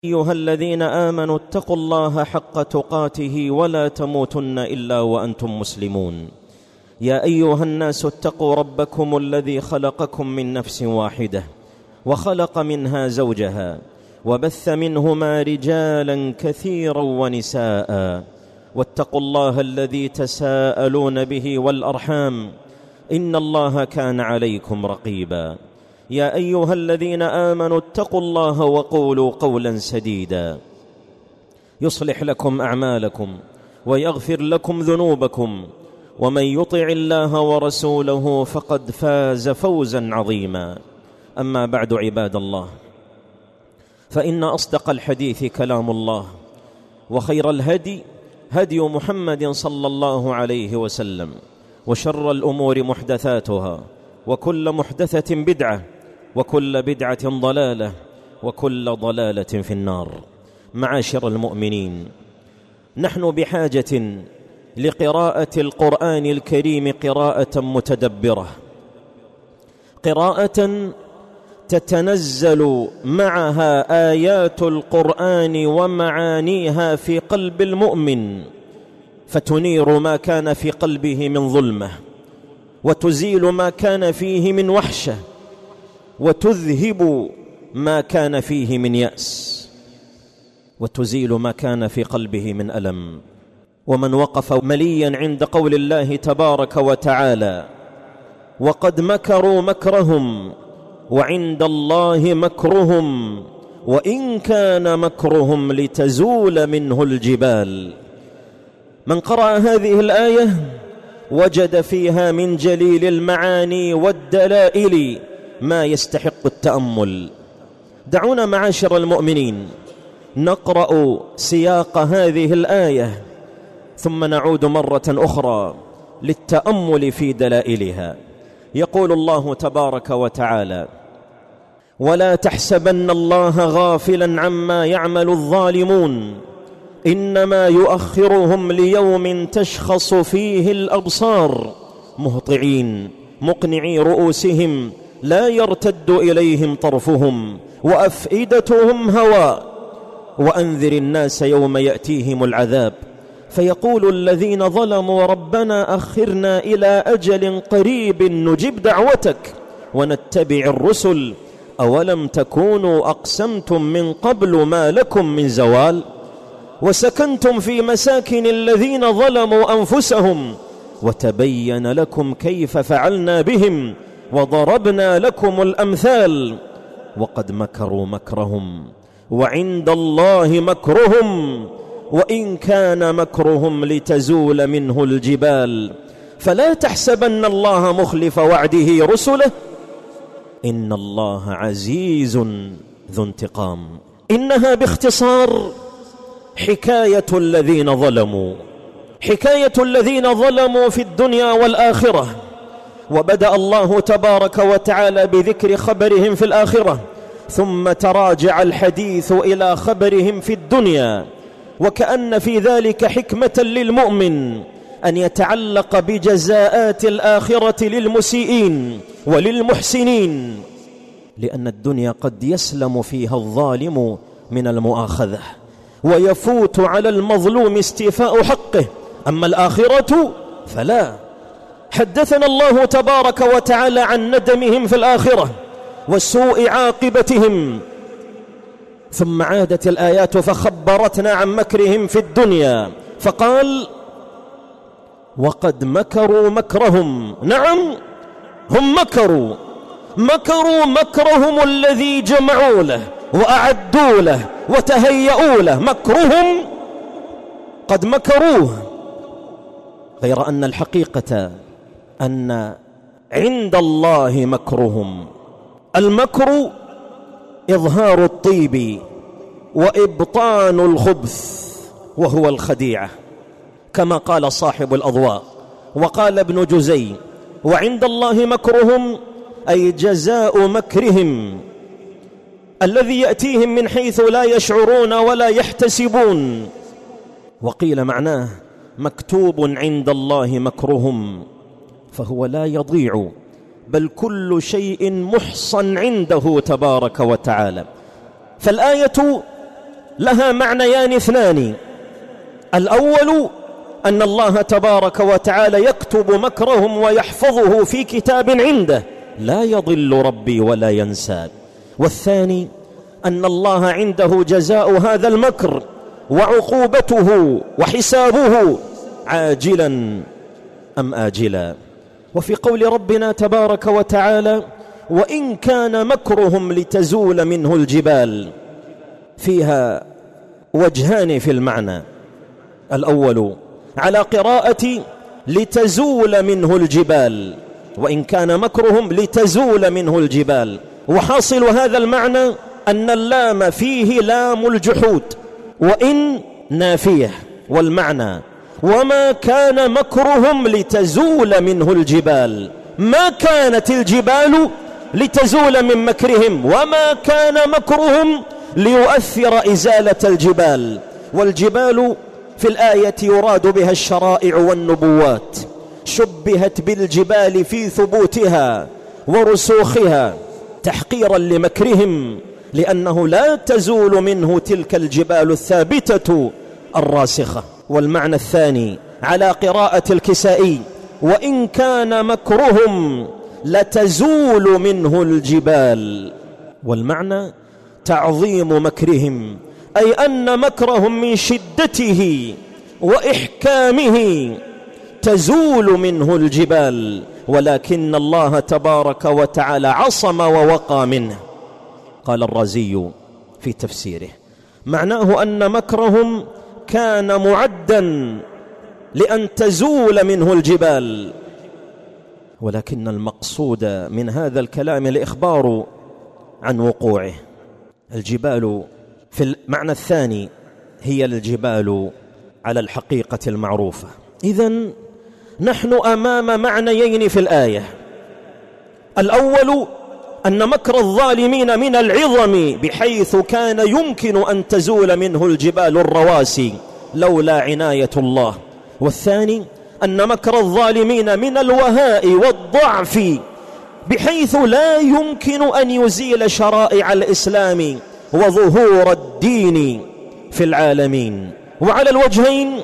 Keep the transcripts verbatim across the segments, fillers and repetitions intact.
أيها الذين آمنوا اتقوا الله حق تقاته ولا تموتن إلا وأنتم مسلمون. يا أيها الناس اتقوا ربكم الذي خلقكم من نفس واحدة وخلق منها زوجها وبث منهما رجالا كثيرا ونساء، واتقوا الله الذي تساءلون به والأرحام إن الله كان عليكم رقيبا. يا أيها الذين آمنوا اتقوا الله وقولوا قولا سديدا يصلح لكم أعمالكم ويغفر لكم ذنوبكم، ومن يطع الله ورسوله فقد فاز فوزا عظيما. أما بعد، عباد الله، فإن أصدق الحديث كلام الله، وخير الهدي هدي محمد صلى الله عليه وسلم، وشر الأمور محدثاتها، وكل محدثة بدعة، وكل بدعة ضلالة، وكل ضلالة في النار. معاشر المؤمنين، نحن بحاجة لقراءة القرآن الكريم قراءة متدبرة، قراءة تتنزل معها آيات القرآن ومعانيها في قلب المؤمن، فتنير ما كان في قلبه من ظلمة، وتزيل ما كان فيه من وحشة، وتذهب ما كان فيه من يأس، وتزيل ما كان في قلبه من ألم. ومن وقف مليا عند قول الله تبارك وتعالى: وقد مكروا مكرهم وعند الله مكرهم وإن كان مكرهم لتزول منه الجبال. من قرأ هذه الآية وجد فيها من جليل المعاني والدلائل ما يستحق التأمل. دعونا معاشر المؤمنين نقرأ سياق هذه الآية، ثم نعود مرة أخرى للتأمل في دلائلها. يقول الله تبارك وتعالى: ولا تحسبن الله غافلا عما يعمل الظالمون إنما يؤخرهم ليوم تشخص فيه الأبصار مهطعين مقنعي رؤوسهم لا يرتد إليهم طرفهم وأفئدتهم هواء وأنذر الناس يوم يأتيهم العذاب فيقول الذين ظلموا ربنا أخرنا إلى أجل قريب نجب دعوتك ونتبع الرسل أولم تكونوا أقسمتم من قبل ما لكم من زوال وسكنتم في مساكن الذين ظلموا أنفسهم وتبين لكم كيف فعلنا بهم وضربنا لكم الأمثال وقد مكروا مكرهم وعند الله مكرهم وإن كان مكرهم لتزول منه الجبال فلا تحسبن الله مخلف وعده رسله إن الله عزيز ذو انتقام. إنها باختصار حكاية الذين ظلموا، حكاية الذين ظلموا في الدنيا والآخرة. وبدأ الله تبارك وتعالى بذكر خبرهم في الآخرة، ثم تراجع الحديث إلى خبرهم في الدنيا، وكأن في ذلك حكمة للمؤمن أن يتعلق بجزاءات الآخرة للمسيئين وللمحسنين، لأن الدنيا قد يسلم فيها الظالم من المؤاخذة ويفوت على المظلوم استيفاء حقه، أما الآخرة فلا. حدثنا الله تبارك وتعالى عن ندمهم في الآخرة وسوء عاقبتهم، ثم عادت الآيات فخبرتنا عن مكرهم في الدنيا فقال: وقد مكروا مكرهم. نعم، هم مكروا مكروا مكرهم الذي جمعوا له وأعدوا له وتهيئوا له، مكرهم قد مكروه. غير أن الحقيقة أن عند الله مكرهم. المكر إظهار الطيب وإبطان الخبث، وهو الخديعة، كما قال صاحب الأضواء. وقال ابن جزي: وعند الله مكرهم أي جزاء مكرهم الذي يأتيهم من حيث لا يشعرون ولا يحتسبون. وقيل معناه مكتوب عند الله مكرهم، فهو لا يضيع، بل كل شيء محصن عنده تبارك وتعالى. فالآية لها معنيان اثنان: الأول أن الله تبارك وتعالى يكتب مكرهم ويحفظه في كتاب عنده لا يضل ربي ولا ينسى. والثاني أن الله عنده جزاء هذا المكر وعقوبته وحسابه عاجلا أم آجلا. وفي قول ربنا تبارك وتعالى: وإن كان مكرهم لتزول منه الجبال، فيها وجهان في المعنى. الأول على قراءة لتزول منه الجبال، وإن كان مكرهم لتزول منه الجبال، وحاصل هذا المعنى أن اللام فيه لام الجحود، وإن نافية، والمعنى وما كان مكرهم لتزول منه الجبال، ما كانت الجبال لتزول من مكرهم، وما كان مكرهم ليؤثر إزالة الجبال. والجبال في الآية يراد بها الشرائع والنبوات، شبهت بالجبال في ثبوتها ورسوخها تحقيرا لمكرهم، لأنه لا تزول منه تلك الجبال الثابتة الراسخة. والمعنى الثاني على قراءة الكسائي: وإن كان مكرهم لتزول منه الجبال، والمعنى تعظيم مكرهم، أي أن مكرهم من شدته وإحكامه تزول منه الجبال، ولكن الله تبارك وتعالى عصم ووقى منه. قال الرازي في تفسيره: معناه أن مكرهم كان معدا لأن تزول منه الجبال، ولكن المقصود من هذا الكلام الإخبار عن وقوعه. الجبال في المعنى الثاني هي الجبال على الحقيقة المعروفة. إذن نحن أمام معنيين في الآية: الأول أن مكر الظالمين من العظم، بحيث كان يمكن أن تزول منه الجبال الرواسي لولا عناية الله. والثاني أن مكر الظالمين من الوهاء والضعف، بحيث لا يمكن أن يزيل شرائع الإسلام وظهور الدين في العالمين. وعلى الوجهين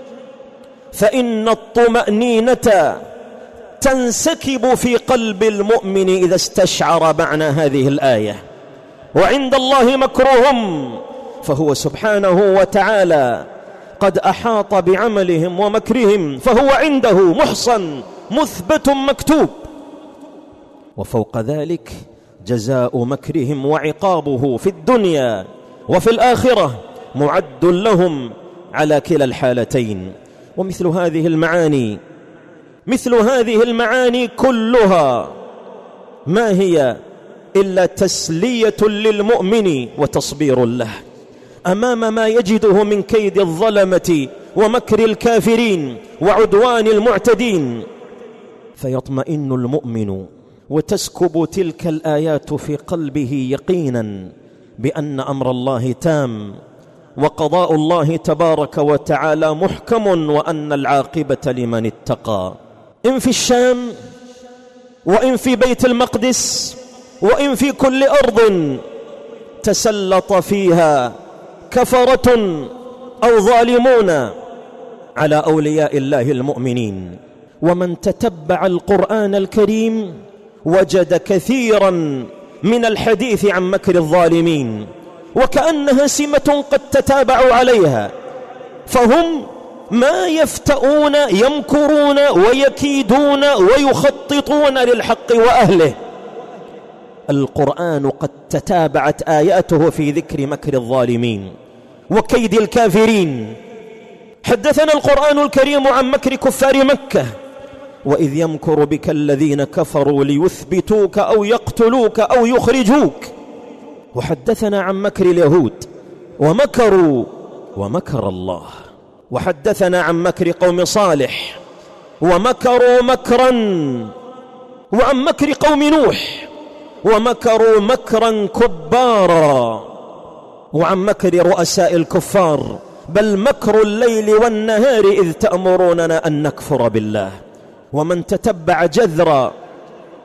فإن الطمأنينة تنسكب في قلب المؤمن إذا استشعر معنى هذه الآية. وعند الله مكرهم، فهو سبحانه وتعالى قد أحاط بعملهم ومكرهم، فهو عنده محصن مثبت مكتوب. وفوق ذلك جزاء مكرهم وعقابه في الدنيا وفي الآخرة معد لهم على كلا الحالتين. ومثل هذه المعاني مثل هذه المعاني كلها ما هي إلا تسلية للمؤمن وتصبير له أمام ما يجده من كيد الظلمة ومكر الكافرين وعدوان المعتدين، فيطمئن المؤمن وتسكب تلك الآيات في قلبه يقينا بأن أمر الله تام وقضاء الله تبارك وتعالى محكم، وأن العاقبة لمن اتقى. إن في الشام، وإن في بيت المقدس، وإن في كل أرض تسلط فيها كفرة أو ظالمون على أولياء الله المؤمنين. ومن تتبع القرآن الكريم وجد كثيرا من الحديث عن مكر الظالمين، وكأنها سمة قد تتابعوا عليها، فهم ما يفتؤون يمكرون ويكيدون ويخططون للحق وأهله. القرآن قد تتابعت آياته في ذكر مكر الظالمين وكيد الكافرين. حدثنا القرآن الكريم عن مكر كفار مكة: وإذ يمكر بك الذين كفروا ليثبتوك أو يقتلوك أو يخرجوك. وحدثنا عن مكر اليهود: ومكروا ومكر الله. وحدثنا عن مكر قوم صالح: ومكروا مكرا. وعن مكر قوم نوح: ومكروا مكرا كبارا. وعن مكر رؤساء الكفار: بل مكر الليل والنهار إذ تأمروننا أن نكفر بالله. ومن تتبع جذر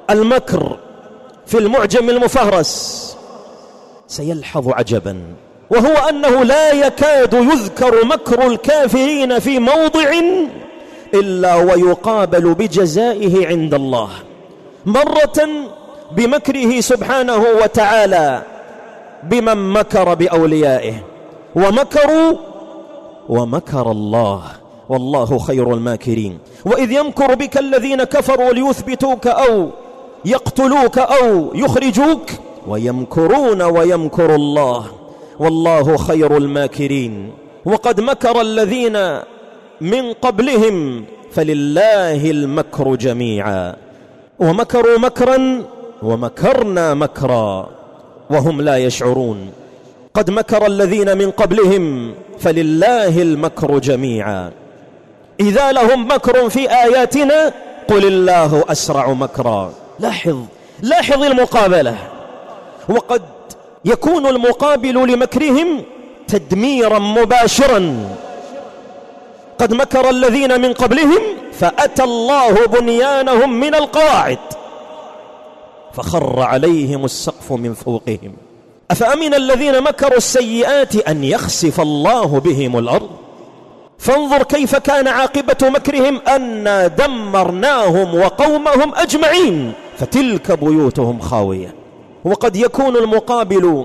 المكر في المعجم المفهرس سيلحظ عجبا وهو أنه لا يكاد يذكر مكر الكافرين في موضع إلا ويقابل بجزائه عند الله، مرة بمكره سبحانه وتعالى بمن مكر بأوليائه، ومكروا ومكر الله والله خير الماكرين. وإذ يمكر بك الذين كفروا ليثبتوك أو يقتلوك أو يخرجوك ويمكرون ويمكر الله والله خير الماكرين. وقد مكر الذين من قبلهم فلله المكر جميعا، ومكروا مكرا ومكرنا مكرا وهم لا يشعرون. قد مكر الذين من قبلهم فلله المكر جميعا إذا لهم مكر في آياتنا قل الله أسرع مكرا. لاحظ لاحظ المقابلة. وقد يكون المقابل لمكرهم تدميرا مباشرا. قد مكر الذين من قبلهم فأتى الله بنيانهم من القواعد فخر عليهم السقف من فوقهم أفأمن الذين مكروا السيئات أن يخسف الله بهم الأرض فانظر كيف كان عاقبة مكرهم أنا دمرناهم وقومهم أجمعين فتلك بيوتهم خاوية. وقد يكون المقابل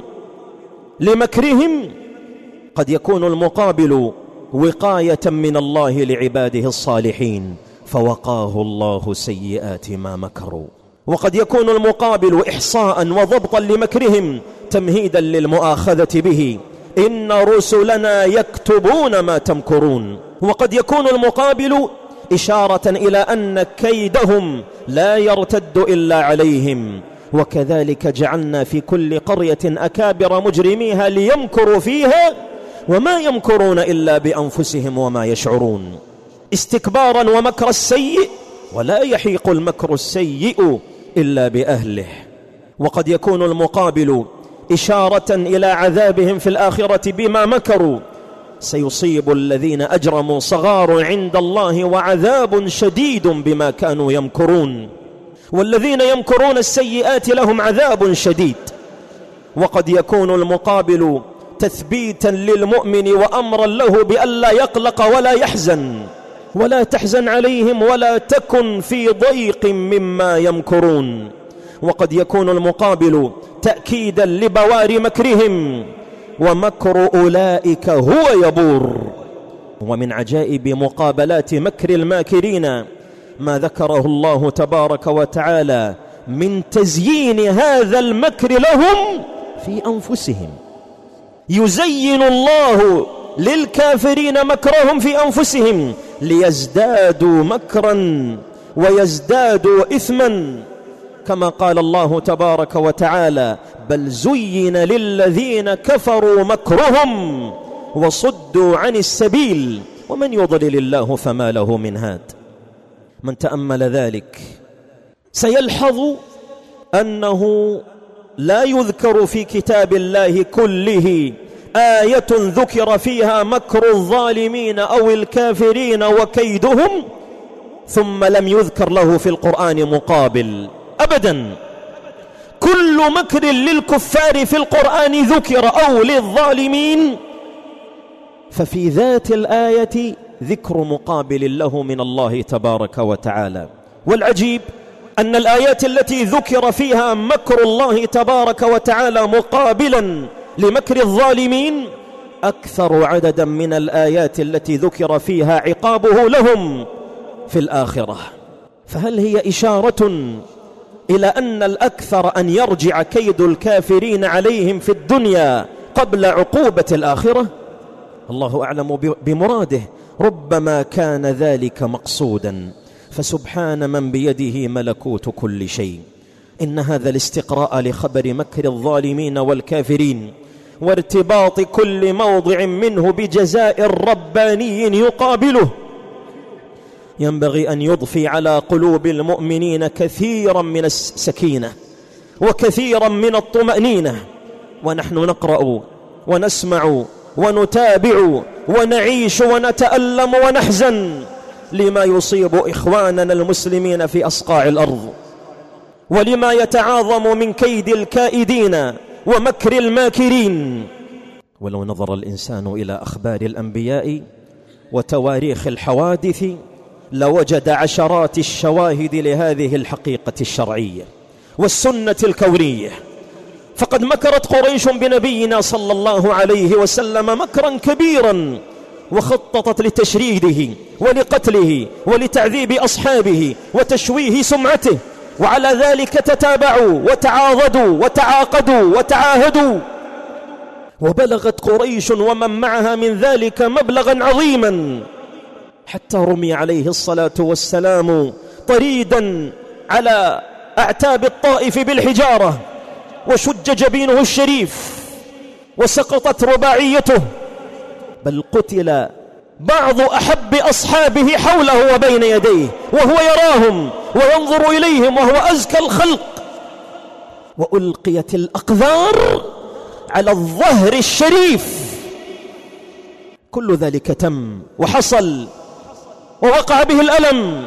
لمكرهم قد يكون المقابل وقاية من الله لعباده الصالحين فوقاه الله سيئات ما مكروا. وقد يكون المقابل إحصاء وضبطا لمكرهم تمهيدا للمؤاخذة به إن رسلنا يكتبون ما تمكرون. وقد يكون المقابل إشارة إلى أن كيدهم لا يرتد إلا عليهم وكذلك جعلنا في كل قرية أكابر مجرميها ليمكروا فيها وما يمكرون إلا بأنفسهم وما يشعرون. استكبارا ومكر السيء ولا يحيق المكر السيء إلا بأهله. وقد يكون المقابل إشارة إلى عذابهم في الآخرة بما مكروا سيصيب الذين أجرموا صغار عند الله وعذاب شديد بما كانوا يمكرون والذين يمكرون السيئات لهم عذاب شديد. وقد يكون المقابل تثبيتا للمؤمن وأمرا له بألا يقلق ولا يحزن ولا تحزن عليهم ولا تكن في ضيق مما يمكرون. وقد يكون المقابل تأكيدا لبوار مكرهم ومكر أولئك هو يبور. ومن عجائب مقابلات مكر الماكرين ما ذكره الله تبارك وتعالى من تزيين هذا المكر لهم في أنفسهم. يزين الله للكافرين مكرهم في أنفسهم ليزدادوا مكرا ويزدادوا إثما كما قال الله تبارك وتعالى بل زين للذين كفروا مكرهم وصدوا عن السبيل ومن يضلل الله فما له من هاد. من تأمل ذلك سيلحظ أنه لا يذكر في كتاب الله كله آية ذكر فيها مكر الظالمين أو الكافرين وكيدهم ثم لم يذكر له في القرآن مقابل أبدا. كل مكر للكفار في القرآن ذكر أو للظالمين ففي ذات الآية ذكر مقابل له من الله تبارك وتعالى. والعجيب أن الآيات التي ذكر فيها مكر الله تبارك وتعالى مقابلا لمكر الظالمين أكثر عددا من الآيات التي ذكر فيها عقابه لهم في الآخرة. فهل هي إشارة إلى أن الأكثر أن يرجع كيد الكافرين عليهم في الدنيا قبل عقوبة الآخرة؟ الله أعلم بمراده. ربما كان ذلك مقصودا فسبحان من بيده ملكوت كل شيء. إن هذا الاستقراء لخبر مكر الظالمين والكافرين وارتباط كل موضع منه بجزاء رباني يقابله ينبغي أن يضفي على قلوب المؤمنين كثيرا من السكينة وكثيرا من الطمأنينة. ونحن نقرأ ونسمع ونتابع ونعيش ونتألم ونحزن لما يصيب إخواننا المسلمين في أصقاع الأرض ولما يتعاظم من كيد الكائدين ومكر الماكرين. ولو نظر الإنسان إلى أخبار الأنبياء وتواريخ الحوادث لوجد عشرات الشواهد لهذه الحقيقة الشرعية والسنة الكونية. فقد مكرت قريش بنبينا صلى الله عليه وسلم مكرا كبيرا، وخططت لتشريده ولقتله ولتعذيب أصحابه وتشويه سمعته، وعلى ذلك تتابعوا وتعاضدوا وتعاقدوا وتعاهدوا، وبلغت قريش ومن معها من ذلك مبلغا عظيما، حتى رمي عليه الصلاة والسلام طريدا على أعتاب الطائف بالحجارة، وشج جبينه الشريف، وسقطت رباعيته، بل قتل بعض أحب أصحابه حوله وبين يديه وهو يراهم وينظر إليهم وهو أزكى الخلق، وألقيت الأقذار على الظهر الشريف. كل ذلك تم وحصل ووقع به الألم،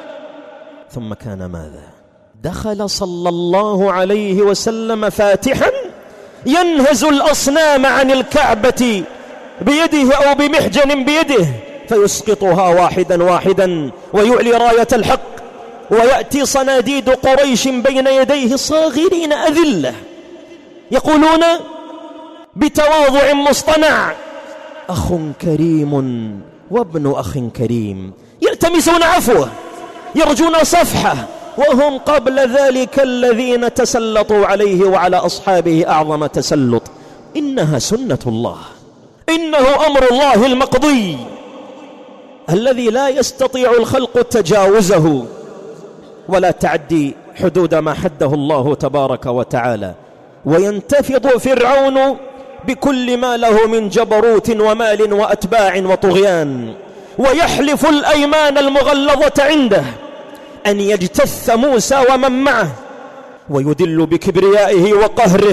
ثم كان ماذا؟ دخل صلى الله عليه وسلم فاتحا ينهز الأصنام عن الكعبة بيده أو بمحجن بيده، فيسقطها واحدا واحدا ويعلي راية الحق، ويأتي صناديد قريش بين يديه صاغرين أذلة يقولون بتواضع مصطنع: أخ كريم وابن أخ كريم، يلتمسون عفوه يرجون صفحه، وهم قبل ذلك الذين تسلطوا عليه وعلى أصحابه أعظم تسلط. إنها سنة الله، إنه أمر الله المقضي الذي لا يستطيع الخلق تجاوزه ولا تعدي حدود ما حده الله تبارك وتعالى. وينتفض فرعون بكل ما له من جبروت ومال وأتباع وطغيان، ويحلف الأيمان المغلظة عنده أن يجتث موسى ومن معه، ويدل بكبريائه وقهره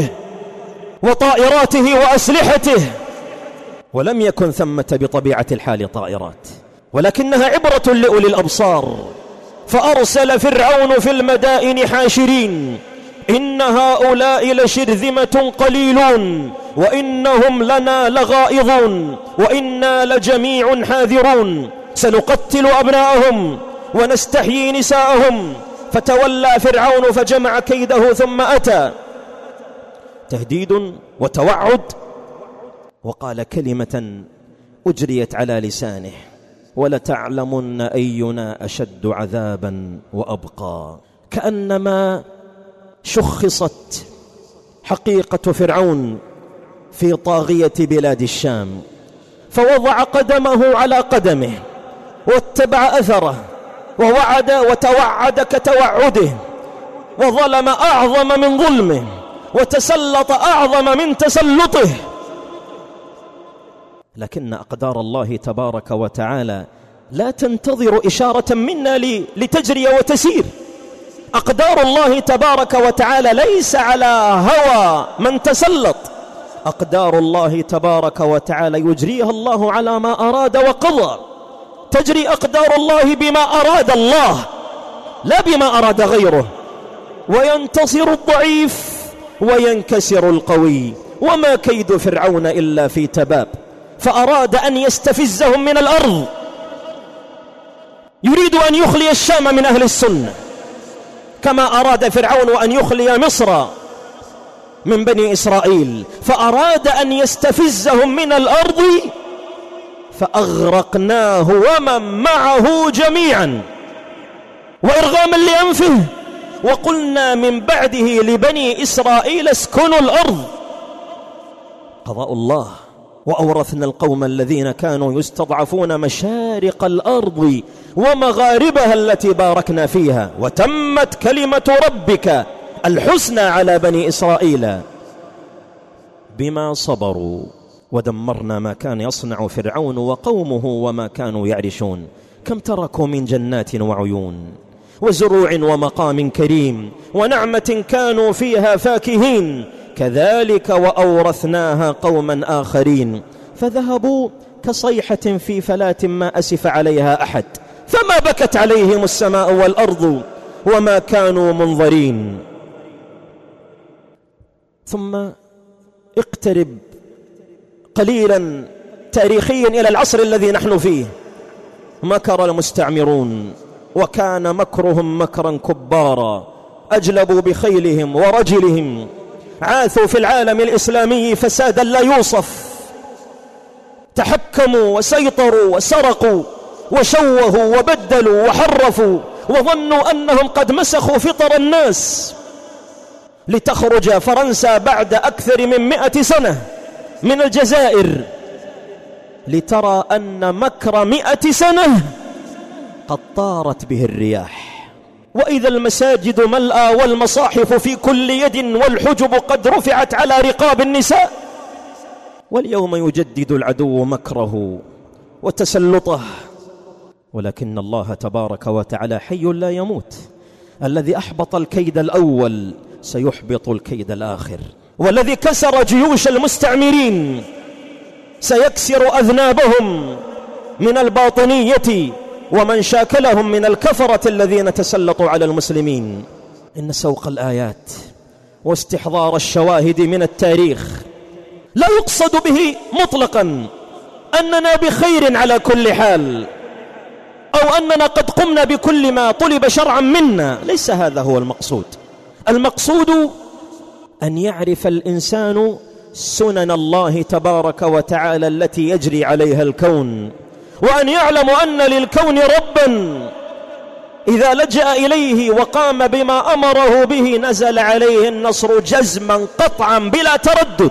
وطائراته وأسلحته. ولم يكن ثمة بطبيعة الحال طائرات، ولكنها عبرة لأولي الأبصار. فأرسل فرعون في المدائن حاشرين: إن هؤلاء لشرذمة قليلون وإنهم لنا لغائظون وإنا لجميع حاذرون، سنقتل أبناءهم ونستحيي نساءهم. فتولى فرعون فجمع كيده ثم أتى، تهديد وتوعد، وقال كلمة أجريت على لسانه: ولتعلمن أينا أشد عذابا وأبقى. كأنما شخصت حقيقة فرعون في طاغية بلاد الشام، فوضع قدمه على قدمه واتبع أثره، ووعد وتوعد كتوعده، وظلم أعظم من ظلمه، وتسلط أعظم من تسلطه. لكن أقدار الله تبارك وتعالى لا تنتظر إشارة منا لتجري وتسير. أقدار الله تبارك وتعالى ليس على هوى من تسلط، أقدار الله تبارك وتعالى يجريها الله على ما أراد وقضى. تجري أقدار الله بما أراد الله لا بما أراد غيره، وينتصر الضعيف وينكسر القوي. وما كيد فرعون إلا في تباب، فأراد أن يستفزهم من الأرض، يريد أن يخلي الشام من أهل السنة، كما أراد فرعون أن يخلي مصر من بني إسرائيل. فأراد أن يستفزهم من الأرض فأغرقناه ومن معه جميعا، وإرغاما لأنفه. وقلنا من بعده لبني إسرائيل اسكنوا الأرض. قضاء الله. وأورثنا القوم الذين كانوا يستضعفون مشارق الأرض ومغاربها التي باركنا فيها، وتمت كلمة ربك الحسنى على بني إسرائيل بما صبروا، ودمرنا ما كان يصنع فرعون وقومه وما كانوا يعرشون. كم تركوا من جنات وعيون وزروع ومقام كريم ونعمة كانوا فيها فاكهين. كذلك وأورثناها قوما آخرين فذهبوا كصيحة في فلاة ما أسف عليها أحد، فما بكت عليهم السماء والأرض وما كانوا منظرين. ثم اقترب قليلا تاريخيا إلى العصر الذي نحن فيه، مكر المستعمرون وكان مكرهم مكرا كبارا، أجلبوا بخيلهم ورجلهم، عاثوا في العالم الإسلامي فسادا لا يوصف، تحكموا وسيطروا وسرقوا وشوهوا وبدلوا وحرفوا، وظنوا أنهم قد مسخوا فطر الناس، لتخرج فرنسا بعد أكثر من مئة سنة من الجزائر لترى أن مكر مئة سنة قد طارت به الرياح. وإذا المساجد ملأى والمصاحف في كل يد والحجب قد رفعت على رقاب النساء، واليوم يجدد العدو مكره وتسلطه، ولكن الله تبارك وتعالى حي لا يموت، الذي أحبط الكيد الأول سيحبط الكيد الآخر، والذي كسر جيوش المستعمرين سيكسر أذنابهم من الباطنية ومن شاكلهم من الكفرة الذين تسلطوا على المسلمين. إن سوق الآيات واستحضار الشواهد من التاريخ لا يقصد به مطلقا أننا بخير على كل حال، أو أننا قد قمنا بكل ما طلب شرعا منا، ليس هذا هو المقصود. المقصود أن يعرف الإنسان سنن الله تبارك وتعالى التي يجري عليها الكون، وأن يعلم أن للكون ربا إذا لجأ إليه وقام بما أمره به نزل عليه النصر جزما قطعا بلا تردد.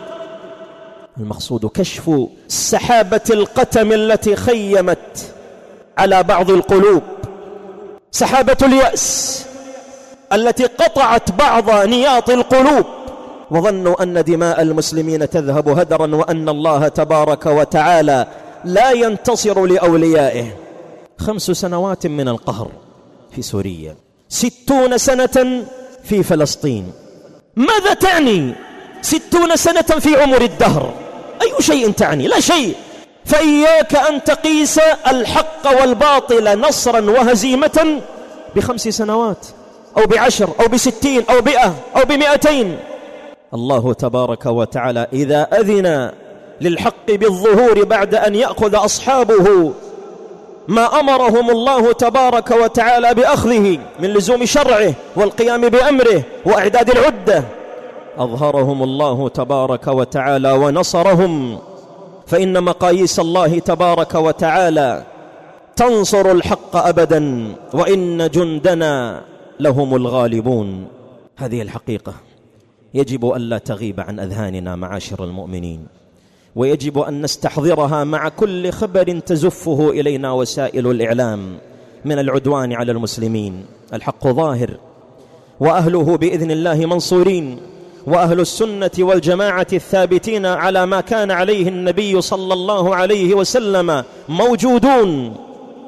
المقصود كشف سحابة القتم التي خيمت على بعض القلوب، سحابة اليأس التي قطعت بعض نياط القلوب، وظنوا أن دماء المسلمين تذهب هدرا، وأن الله تبارك وتعالى لا ينتصر لأوليائه. خمس سنوات من القهر في سوريا، ستون سنة في فلسطين. ماذا تعني ستون سنة في عمر الدهر؟ أي شيء تعني؟ لا شيء. فإياك أن تقيس الحق والباطل نصرا وهزيمة بخمس سنوات أو بعشر أو بستين أو بئة أو بمئتين. الله تبارك وتعالى إذا أذن للحق بالظهور بعد أن يأخذ أصحابه ما أمرهم الله تبارك وتعالى بأخذه من لزوم شرعه والقيام بأمره وإعداد العدة، أظهرهم الله تبارك وتعالى ونصرهم. فإن مقاييس الله تبارك وتعالى تنصر الحق أبدا، وإن جندنا لهم الغالبون. هذه الحقيقة يجب ألا تغيب عن أذهاننا معاشر المؤمنين، ويجب أن نستحضرها مع كل خبر تزفه إلينا وسائل الإعلام من العدوان على المسلمين. الحق ظاهر، وأهله بإذن الله منصورين، وأهل السنة والجماعة الثابتين على ما كان عليه النبي صلى الله عليه وسلم موجودون،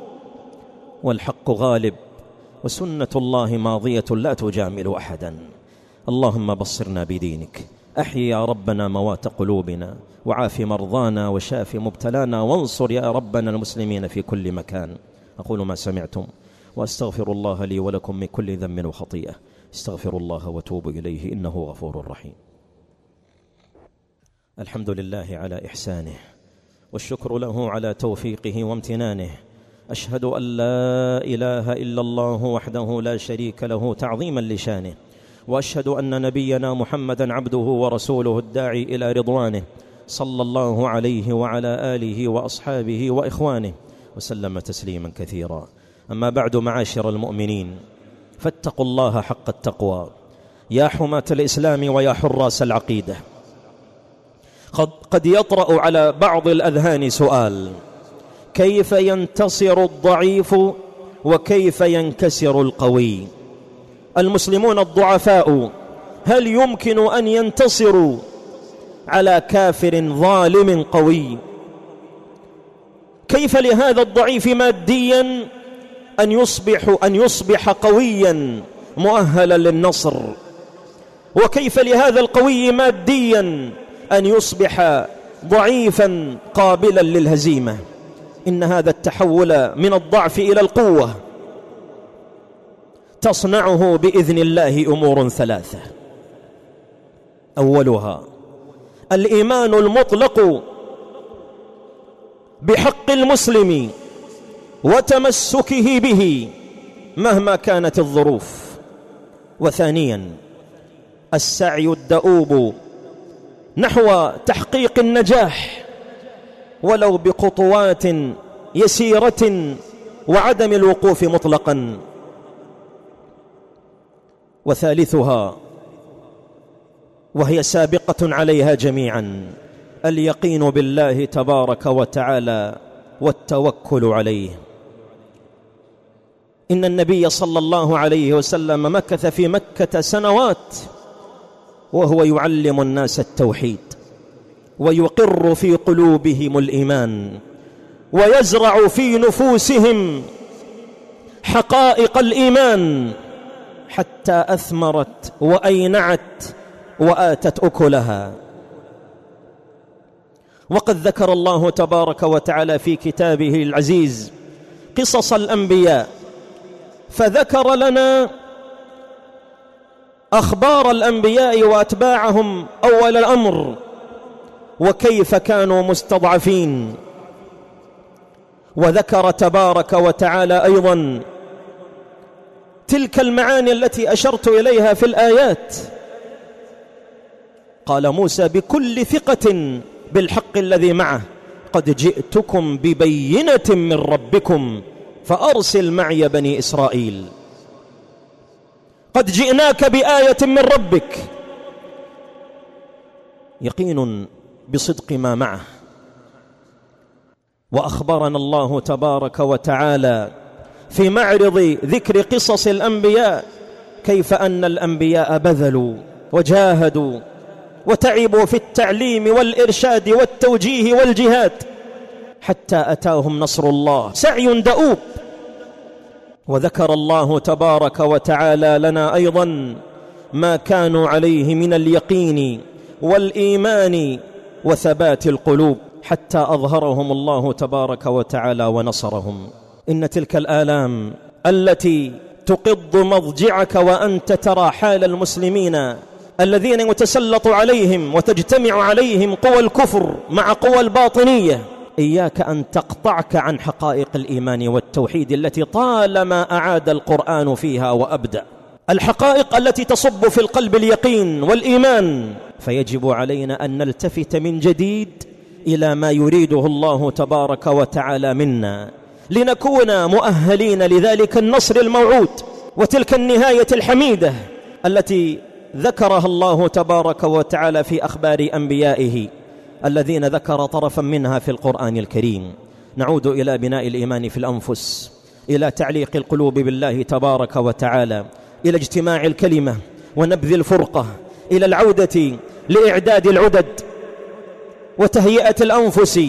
والحق غالب، وسنة الله ماضية لا تجامل أحدا. اللهم بصرنا بدينك، أحيي يا ربنا موات قلوبنا، وعاف مرضانا، وشاف مبتلانا، وانصر يا ربنا المسلمين في كل مكان. أقول ما سمعتم، وأستغفر الله لي ولكم من كل ذنب وخطيئة. استغفر الله وتوبوا إليه إنه غفور رحيم. الحمد لله على إحسانه، والشكر له على توفيقه وامتنانه. أشهد أن لا إله إلا الله وحده لا شريك له تعظيما لشانه، وأشهد أن نبينا محمدا عبده ورسوله الداعي إلى رضوانه، صلى الله عليه وعلى آله وأصحابه وإخوانه وسلم تسليما كثيرا. أما بعد، معاشر المؤمنين، فاتقوا الله حق التقوى يا حماة الإسلام ويا حراس العقيدة. قد, قد يطرأ على بعض الأذهان سؤال: كيف ينتصر الضعيف وكيف ينكسر القوي؟ المسلمون الضعفاء هل يمكن أن ينتصروا على كافر ظالم قوي؟ كيف لهذا الضعيف ماديا أن يصبح, أن يصبح قويا مؤهلا للنصر؟ وكيف لهذا القوي ماديا أن يصبح ضعيفا قابلا للهزيمة؟ إن هذا التحول من الضعف إلى القوة تصنعه بإذن الله أمور ثلاثة. أولها الإيمان المطلق بحق المسلم وتمسكه به مهما كانت الظروف. وثانيا السعي الدؤوب نحو تحقيق النجاح ولو بخطوات يسيرة وعدم الوقوف مطلقا. وثالثها وهي سابقة عليها جميعا اليقين بالله تبارك وتعالى والتوكل عليه. إن النبي صلى الله عليه وسلم مكث في مكة سنوات وهو يعلم الناس التوحيد ويقر في قلوبهم الإيمان ويزرع في نفوسهم حقائق الإيمان حتى أثمرت وأينعت وآتت أكلها. وقد ذكر الله تبارك وتعالى في كتابه العزيز قصص الأنبياء، فذكر لنا أخبار الأنبياء وأتباعهم أول الأمر وكيف كانوا مستضعفين، وذكر تبارك وتعالى أيضا تلك المعاني التي أشرت إليها في الآيات. قال موسى بكل ثقة بالحق الذي معه قد جئتكم ببينة من ربكم فأرسل معي بني إسرائيل. قد جئناك بآية من ربك، يقين بصدق ما معه. وأخبرنا الله تبارك وتعالى في معرض ذكر قصص الأنبياء كيف أن الأنبياء بذلوا وجاهدوا وتعبوا في التعليم والإرشاد والتوجيه والجهاد حتى أتاهم نصر الله، سعي دؤوب. وذكر الله تبارك وتعالى لنا أيضا ما كانوا عليه من اليقين والإيمان وثبات القلوب حتى أظهرهم الله تبارك وتعالى ونصرهم. إن تلك الآلام التي تقض مضجعك وأنت ترى حال المسلمين الذين يتسلط عليهم وتجتمع عليهم قوى الكفر مع قوى الباطنية، إياك أن تقطعك عن حقائق الإيمان والتوحيد التي طالما أعاد القرآن فيها وأبدأ، الحقائق التي تصب في القلب اليقين والإيمان. فيجب علينا أن نلتفت من جديد إلى ما يريده الله تبارك وتعالى منا لنكون مؤهلين لذلك النصر الموعود وتلك النهاية الحميدة التي ذكرها الله تبارك وتعالى في أخبار أنبيائه الذين ذكر طرفا منها في القرآن الكريم. نعود إلى بناء الإيمان في الأنفس، إلى تعليق القلوب بالله تبارك وتعالى، إلى اجتماع الكلمة ونبذ الفرقة، إلى العودة لإعداد العدد وتهيئة الأنفس.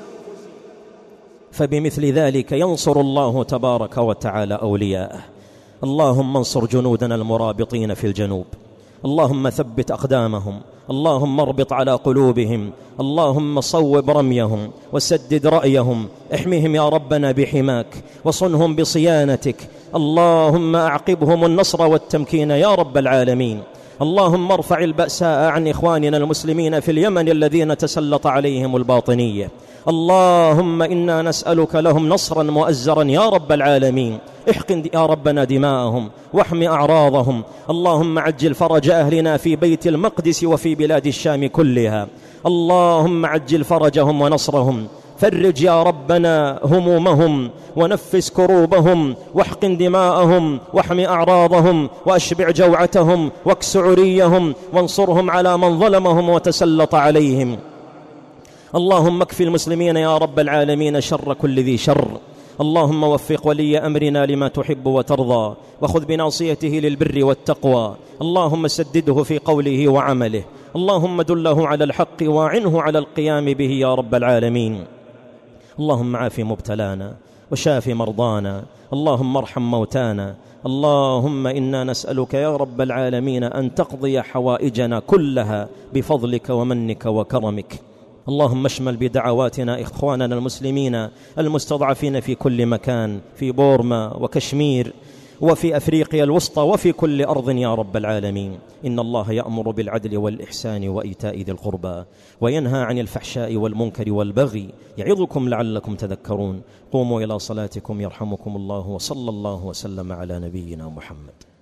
فبمثل ذلك ينصر الله تبارك وتعالى أولياءه. اللهم انصر جنودنا المرابطين في الجنوب، اللهم ثبت أقدامهم، اللهم اربط على قلوبهم، اللهم صوب رميهم وسدد رأيهم، احمهم يا ربنا بحماك وصنهم بصيانتك، اللهم أعقبهم النصر والتمكين يا رب العالمين. اللهم ارفع البأساء عن إخواننا المسلمين في اليمن الذين تسلط عليهم الباطنية، اللهم إنا نسألك لهم نصرا مؤزرا يا رب العالمين. احقن يا ربنا دماءهم واحمي أعراضهم، اللهم عجل فرج أهلنا في بيت المقدس وفي بلاد الشام كلها، اللهم عجل فرجهم ونصرهم، فرج يا ربنا همومهم ونفس كروبهم واحقن دماءهم واحمي أعراضهم وأشبع جوعتهم واكس عريهم وانصرهم على من ظلمهم وتسلط عليهم. اللهم اكفِ المسلمين يا رب العالمين شر كل ذي شر، اللهم وفق ولي أمرنا لما تحب وترضى وخذ بناصيته للبر والتقوى، اللهم سدده في قوله وعمله، اللهم دله على الحق واعنه على القيام به يا رب العالمين. اللهم عاف مبتلانا وشاف مرضانا، اللهم ارحم موتانا، اللهم إنا نسألك يا رب العالمين أن تقضي حوائجنا كلها بفضلك ومنك وكرمك. اللهم اشمل بدعواتنا إخواننا المسلمين المستضعفين في كل مكان، في بورما وكشمير وفي أفريقيا الوسطى وفي كل أرض يا رب العالمين. إن الله يأمر بالعدل والإحسان وإيتاء ذي القربى وينهى عن الفحشاء والمنكر والبغي يعظكم لعلكم تذكرون. قوموا إلى صلاتكم يرحمكم الله، وصلى الله وسلم على نبينا محمد.